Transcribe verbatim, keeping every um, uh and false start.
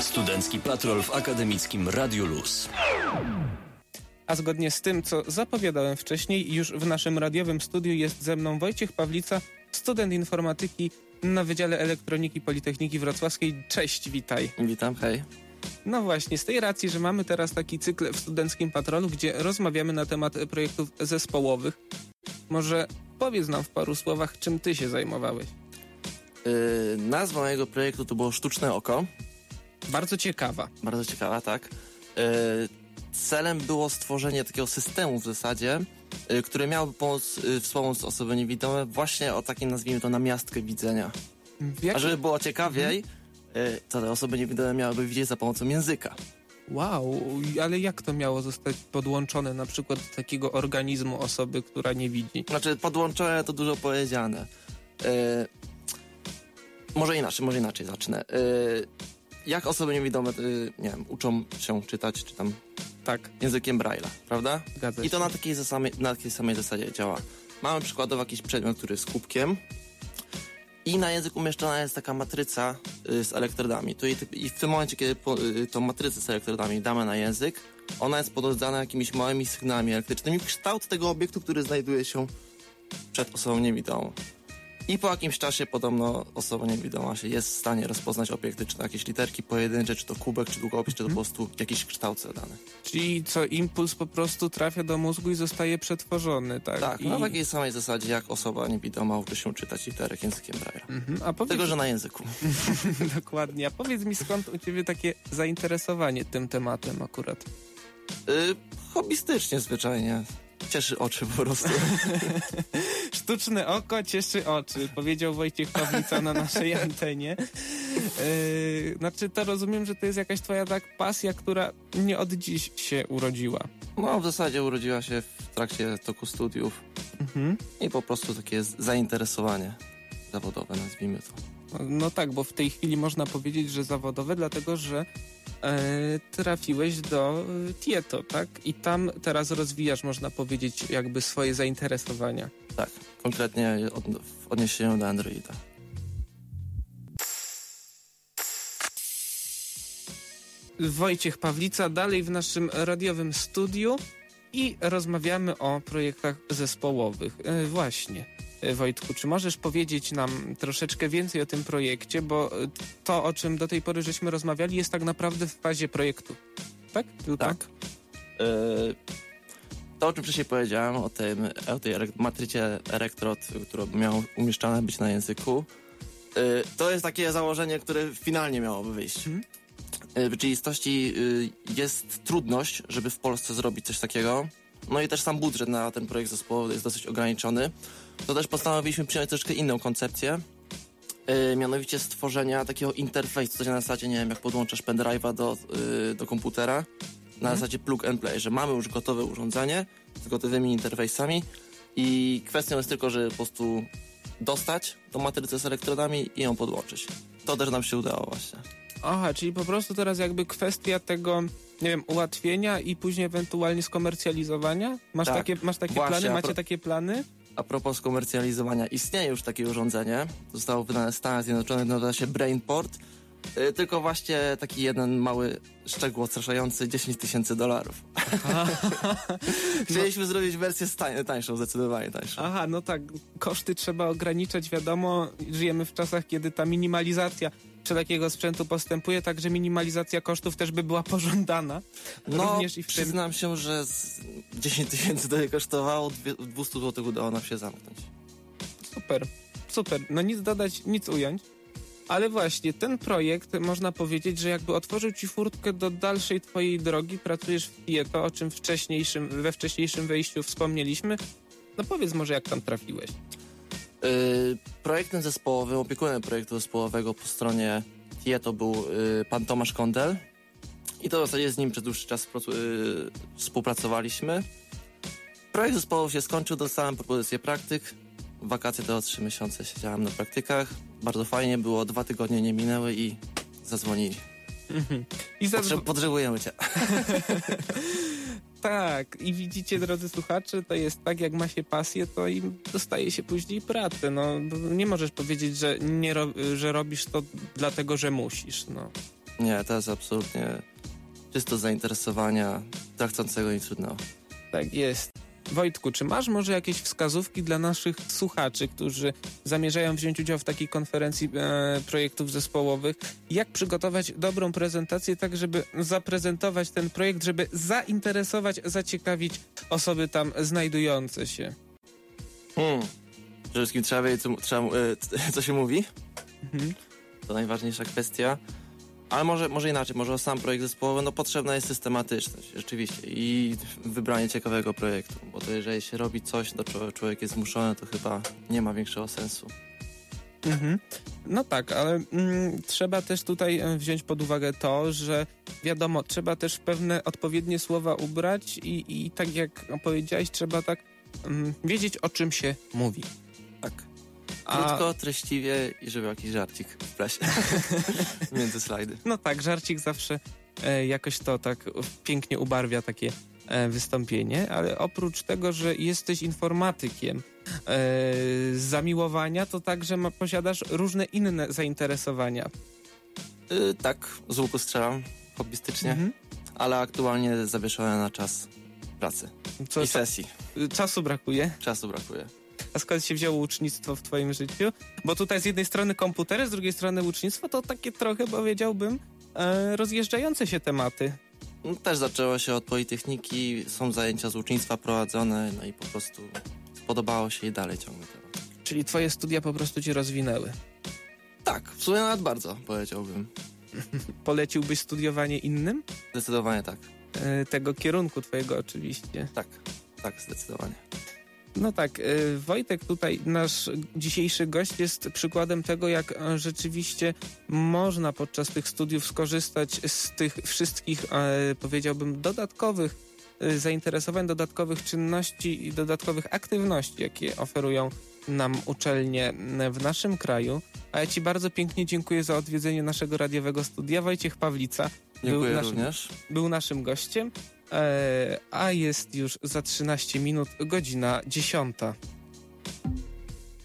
Studencki Patrol w akademickim Radiu Luz. A zgodnie z tym, co zapowiadałem wcześniej, już w naszym radiowym studiu jest ze mną Wojciech Pawlica, student informatyki na Wydziale Elektroniki Politechniki Wrocławskiej. Cześć, witaj. Witam, hej. No właśnie, z tej racji, że mamy teraz taki cykl w Studenckim Patrolu, gdzie rozmawiamy na temat projektów zespołowych, może powiedz nam w paru słowach, czym ty się zajmowałeś. Yy, nazwa mojego projektu to było Sztuczne Oko. Bardzo ciekawa. Bardzo ciekawa, tak. Yy, celem było stworzenie takiego systemu w zasadzie, yy, który miałby pomóc, yy, wspomóc osoby niewidome właśnie o takim, nazwijmy to, namiastkę widzenia. Jak... A żeby było ciekawiej, yy, to te osoby niewidome miałyby widzieć za pomocą języka. Wow, ale jak to miało zostać podłączone na przykład do takiego organizmu osoby, która nie widzi? Znaczy, podłączone to dużo powiedziane. Yy, może inaczej, może inaczej zacznę. Yy, jak osoby niewidome, yy, nie wiem, uczą się czytać, czy tam tak, językiem Braille'a, prawda? Zgadza I to się. na takiej, zasamej, na takiej samej zasadzie działa. Mamy przykładowo jakiś przedmiot, który jest kubkiem i na język umieszczona jest taka matryca y, z elektrodami. Tu i, I w tym momencie, kiedy po, y, tą matrycę z elektrodami damy na język, ona jest podążana jakimiś małymi sygnałami elektrycznymi w kształt tego obiektu, który znajduje się przed osobą niewidomą. I po jakimś czasie podobno osoba niewidoma się jest w stanie rozpoznać obiekty, czy to jakieś literki pojedyncze, czy to kubek, czy długopis, czy to po prostu jakiś kształt zadany. Czyli co, impuls po prostu trafia do mózgu i zostaje przetworzony, tak? Tak, I... na takiej samej zasadzie, jak osoba niewidoma uczy się czytać literek językiem Braille'a. Mhm. A powiedz... Tylko, że na języku. Dokładnie. A powiedz mi, skąd u ciebie takie zainteresowanie tym tematem akurat? Yy, hobbystycznie zwyczajnie. Cieszy oczy po prostu. Sztuczne oko cieszy oczy, powiedział Wojciech Pawlica na naszej antenie. Yy, znaczy to rozumiem, że to jest jakaś twoja tak pasja, która nie od dziś się urodziła. No w zasadzie urodziła się w trakcie toku studiów Mhm. i po prostu takie zainteresowanie zawodowe, nazwijmy to. No tak, bo w tej chwili można powiedzieć, że zawodowe, dlatego że e, trafiłeś do e, Tieto, tak? I tam teraz rozwijasz, można powiedzieć, jakby swoje zainteresowania. Tak, konkretnie od, w odniesieniu do Androida. Wojciech Pawlica dalej w naszym radiowym studiu i rozmawiamy o projektach zespołowych. E, właśnie. Wojtku, czy możesz powiedzieć nam troszeczkę więcej o tym projekcie, bo to, o czym do tej pory żeśmy rozmawiali, jest tak naprawdę w fazie projektu. Tak? Tylko? Tak. Yy, to, o czym wcześniej powiedziałem, o, tym, o tej matrycie elektrod, która miała umieszczana być na języku, yy, to jest takie założenie, które finalnie miałoby wyjść. Hmm? Yy, w rzeczywistości yy, jest trudność, żeby w Polsce zrobić coś takiego. No i też sam budżet na ten projekt zespołowy jest dosyć ograniczony. To też postanowiliśmy przyjąć troszkę inną koncepcję, yy, mianowicie stworzenia takiego interfejsu, coś na zasadzie, nie wiem, jak podłączasz pendrive'a do, yy, do komputera, na hmm. zasadzie plug and play, że mamy już gotowe urządzenie z gotowymi interfejsami i kwestią jest tylko, żeby po prostu dostać tą matrycę z elektrodami i ją podłączyć. To też nam się udało właśnie. Aha, czyli po prostu teraz jakby kwestia tego, nie wiem, ułatwienia i później ewentualnie skomercjalizowania? Masz tak, takie, masz takie właśnie, plany? Macie pro... takie plany? A propos skomercjalizowania, istnieje już takie urządzenie, zostało wydane w Stanach Zjednoczonych, nazywa się Brainport, yy, tylko właśnie taki jeden mały szczegół odstraszający, dziesięć tysięcy dolarów. Chcieliśmy no. zrobić wersję stań, tańszą, zdecydowanie tańszą. Aha, no tak, koszty trzeba ograniczać, wiadomo, żyjemy w czasach, kiedy ta minimalizacja takiego sprzętu postępuje, także minimalizacja kosztów też by była pożądana. No, również i w przyznam tym... się, że dziesięć tysięcy to nie kosztowało, dwieście złotych udało nam się zamknąć. Super, super. No nic dodać, nic ująć. Ale właśnie, ten projekt, można powiedzieć, że jakby otworzył ci furtkę do dalszej twojej drogi. Pracujesz w Tieto, o czym wcześniejszym, we wcześniejszym wejściu wspomnieliśmy. No powiedz może, jak tam trafiłeś. Yy, projektem zespołowym, opiekunem projektu zespołowego po stronie Tieto był yy, pan Tomasz Kondel i to w zasadzie z nim przez dłuższy czas yy, współpracowaliśmy. Projekt zespołowy się skończył, dostałem propozycję praktyk. W wakacje to trzy miesiące siedziałem na praktykach. Bardzo fajnie było, dwa tygodnie nie minęły i zadzwonili. Mm-hmm. I zadzw... Potrze- potrzebujemy cię. Tak, i widzicie, drodzy słuchacze, to jest tak, jak ma się pasję, to i dostaje się później pracę. No, nie możesz powiedzieć, że, nie ro- że robisz to dlatego, że musisz. No. Nie, to jest absolutnie czysto zainteresowania, dla chcącego nic trudnego. Tak jest. Wojtku, czy masz może jakieś wskazówki dla naszych słuchaczy, którzy zamierzają wziąć udział w takiej konferencji e, projektów zespołowych? Jak przygotować dobrą prezentację, tak żeby zaprezentować ten projekt, żeby zainteresować, zaciekawić osoby tam znajdujące się? Hmm. Przede wszystkim trzeba wiedzieć, co, trzeba, e, co się mówi. Mhm. To najważniejsza kwestia. Ale może, może inaczej, może o sam projekt zespołowy, no potrzebna jest systematyczność, rzeczywiście, i wybranie ciekawego projektu, bo to jeżeli się robi coś, do czego człowiek jest zmuszony, to chyba nie ma większego sensu. Mhm. No tak, ale mm, trzeba też tutaj wziąć pod uwagę to, że wiadomo, trzeba też pewne odpowiednie słowa ubrać i, i tak jak powiedziałeś, trzeba tak mm, wiedzieć, o czym się mówi. Tak. A... Krótko, treściwie i żeby jakiś żarcik w plesie między slajdy. No tak, żarcik zawsze e, jakoś to tak pięknie ubarwia takie e, wystąpienie, ale oprócz tego, że jesteś informatykiem e, z zamiłowania, to także ma, posiadasz różne inne zainteresowania. Yy, tak, z łuku strzelam hobbystycznie, mhm. ale aktualnie zawieszone na czas pracy Co, i sesji. Czasu brakuje? Czasu brakuje. A skąd się wzięło ucznictwo w twoim życiu? Bo tutaj z jednej strony komputery, z drugiej strony ucznictwo, to takie trochę, powiedziałbym, e, rozjeżdżające się tematy. No, też zaczęło się od Politechniki, są zajęcia z ucznictwa prowadzone, no i po prostu podobało się i dalej ciągle temat. Czyli twoje studia po prostu cię rozwinęły? Tak, w sumie nawet bardzo, powiedziałbym. Poleciłbyś studiowanie innym? Zdecydowanie tak. E, tego kierunku twojego oczywiście. Tak, tak, zdecydowanie. No tak, Wojtek tutaj, nasz dzisiejszy gość, jest przykładem tego, jak rzeczywiście można podczas tych studiów skorzystać z tych wszystkich, powiedziałbym, dodatkowych zainteresowań, dodatkowych czynności i dodatkowych aktywności, jakie oferują nam uczelnie w naszym kraju. A ja ci bardzo pięknie dziękuję za odwiedzenie naszego radiowego studia. Wojciech Pawlica Dziękuję był naszym, również. był naszym gościem. E, a jest już za trzynaście minut, godzina dziesiąta.